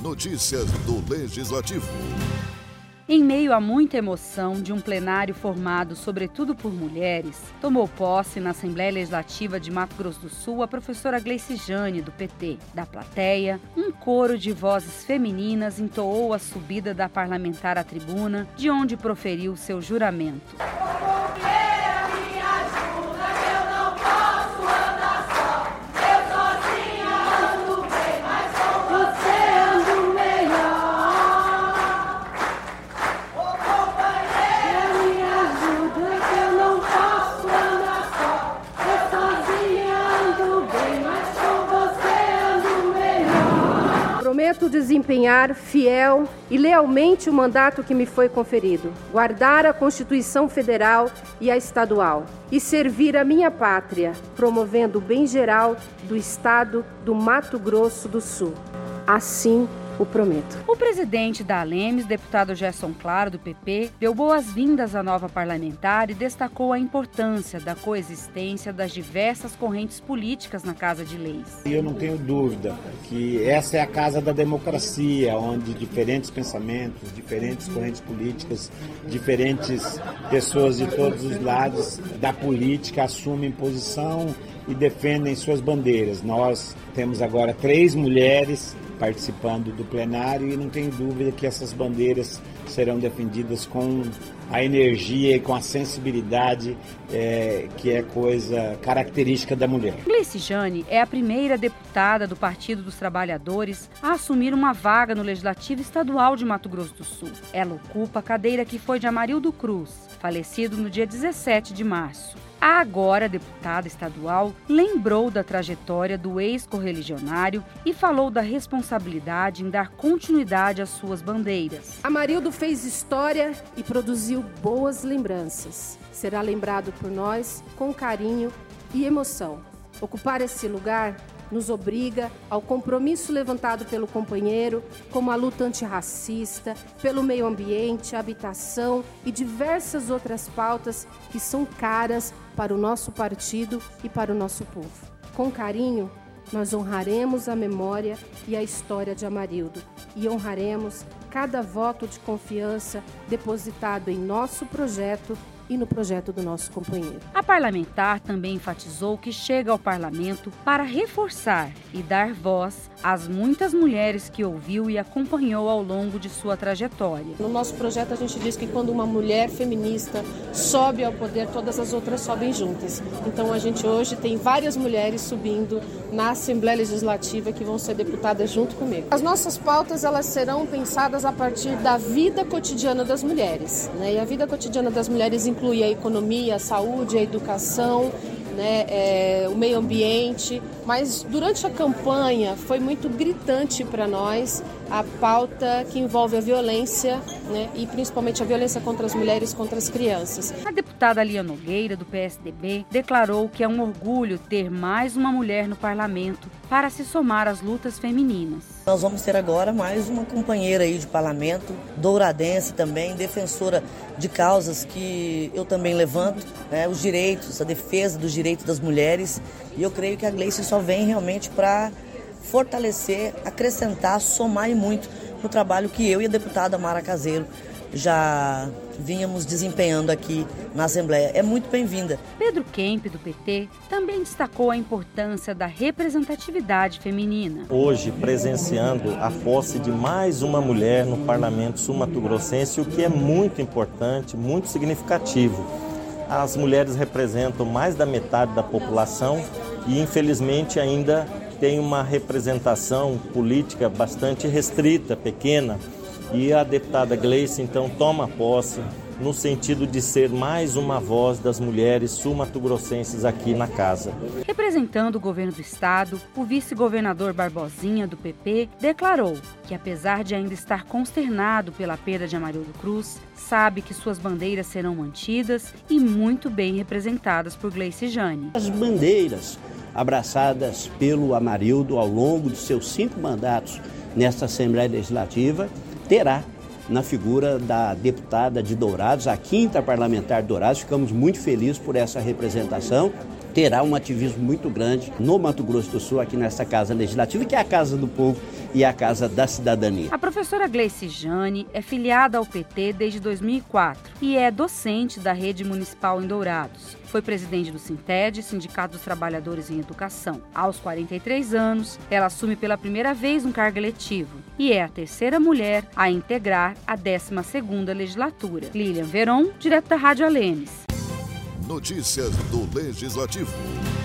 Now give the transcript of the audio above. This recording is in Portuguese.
Notícias do Legislativo. Em meio a muita emoção de um plenário formado sobretudo por mulheres, tomou posse na Assembleia Legislativa de Mato Grosso do Sul a professora Gleice Jane, do PT. Da plateia, um coro de vozes femininas entoou a subida da parlamentar à tribuna, de onde proferiu seu juramento. Prometo desempenhar fiel e lealmente o mandato que me foi conferido, guardar a Constituição Federal e a estadual e servir a minha pátria, promovendo o bem geral do Estado do Mato Grosso do Sul. Assim o prometo. O presidente da Alemes, deputado Gerson Claro, do PP, deu boas-vindas à nova parlamentar e destacou a importância da coexistência das diversas correntes políticas na Casa de Leis. Eu não tenho dúvida que essa é a casa da democracia, onde diferentes pensamentos, diferentes correntes políticas, diferentes pessoas de todos os lados da política assumem posição e defendem suas bandeiras. Nós temos agora 3 mulheres participando do plenário e não tenho dúvida que essas bandeiras serão defendidas com a energia e com a sensibilidade que é coisa característica da mulher. Gleice Jane é a primeira deputada do Partido dos Trabalhadores a assumir uma vaga no Legislativo Estadual de Mato Grosso do Sul. Ela ocupa a cadeira que foi de Amarildo Cruz, falecido no dia 17 de março. A agora deputada estadual lembrou da trajetória do ex-correligionário e falou da responsabilidade em dar continuidade às suas bandeiras. Amarildo fez história e produziu boas lembranças. Será lembrado por nós com carinho e emoção. Ocupar esse lugar nos obriga ao compromisso levantado pelo companheiro, como a luta antirracista, pelo meio ambiente, habitação e diversas outras pautas que são caras para o nosso partido e para o nosso povo. Com carinho, nós honraremos a memória e a história de Amarildo e honraremos cada voto de confiança depositado em nosso projeto e no projeto do nosso companheiro. A parlamentar também enfatizou que chega ao parlamento para reforçar e dar voz às muitas mulheres que ouviu e acompanhou ao longo de sua trajetória. No nosso projeto a gente diz que quando uma mulher feminista sobe ao poder, todas as outras sobem juntas. Então a gente hoje tem várias mulheres subindo na Assembleia Legislativa que vão ser deputadas junto comigo. As nossas pautas elas serão pensadas a partir da vida cotidiana das mulheres, né? E a vida cotidiana das mulheres inclui a economia, a saúde, a educação, o meio ambiente, mas durante a campanha foi muito gritante para nós a pauta que envolve a violência, e principalmente a violência contra as mulheres, contra as crianças. A deputada Lia Nogueira, do PSDB, declarou que é um orgulho ter mais uma mulher no parlamento para se somar às lutas femininas. Nós vamos ter agora mais uma companheira aí de parlamento, douradense também, defensora de causas que eu também levanto, os direitos, a defesa dos direitos das mulheres. E eu creio que a Gleice só vem realmente para fortalecer, acrescentar, somar e muito no trabalho que eu e a deputada Mara Caseiro já vínhamos desempenhando aqui na Assembleia. É muito bem-vinda. Pedro Kemp, do PT, também destacou a importância da representatividade feminina. Hoje, presenciando a posse de mais uma mulher no Parlamento sul-mato-grossense, o que é muito importante, muito significativo. As mulheres representam mais da metade da população e, infelizmente, ainda tem uma representação política bastante restrita, pequena. E a deputada Gleice, então, toma posse no sentido de ser mais uma voz das mulheres sul-mato-grossenses aqui na casa. Representando o governo do estado, o vice-governador Barbosinha, do PP, declarou que, apesar de ainda estar consternado pela perda de Amarildo Cruz, sabe que suas bandeiras serão mantidas e muito bem representadas por Gleice Jane. As bandeiras abraçadas pelo Amarildo ao longo de seus 5 mandatos nesta Assembleia Legislativa terá na figura da deputada de Dourados, a 5ª parlamentar de Dourados. Ficamos muito felizes por essa representação. Terá um ativismo muito grande no Mato Grosso do Sul, aqui nessa Casa Legislativa, que é a Casa do Povo, e a Casa da Cidadania. A professora Gleice Jane é filiada ao PT desde 2004 e é docente da rede municipal em Dourados. Foi presidente do Sinted, Sindicato dos Trabalhadores em Educação. Aos 43 anos, ela assume pela primeira vez um cargo eletivo e é a terceira mulher a integrar a 12ª legislatura. Lilian Veron, direto da Rádio Alenes. Notícias do Legislativo.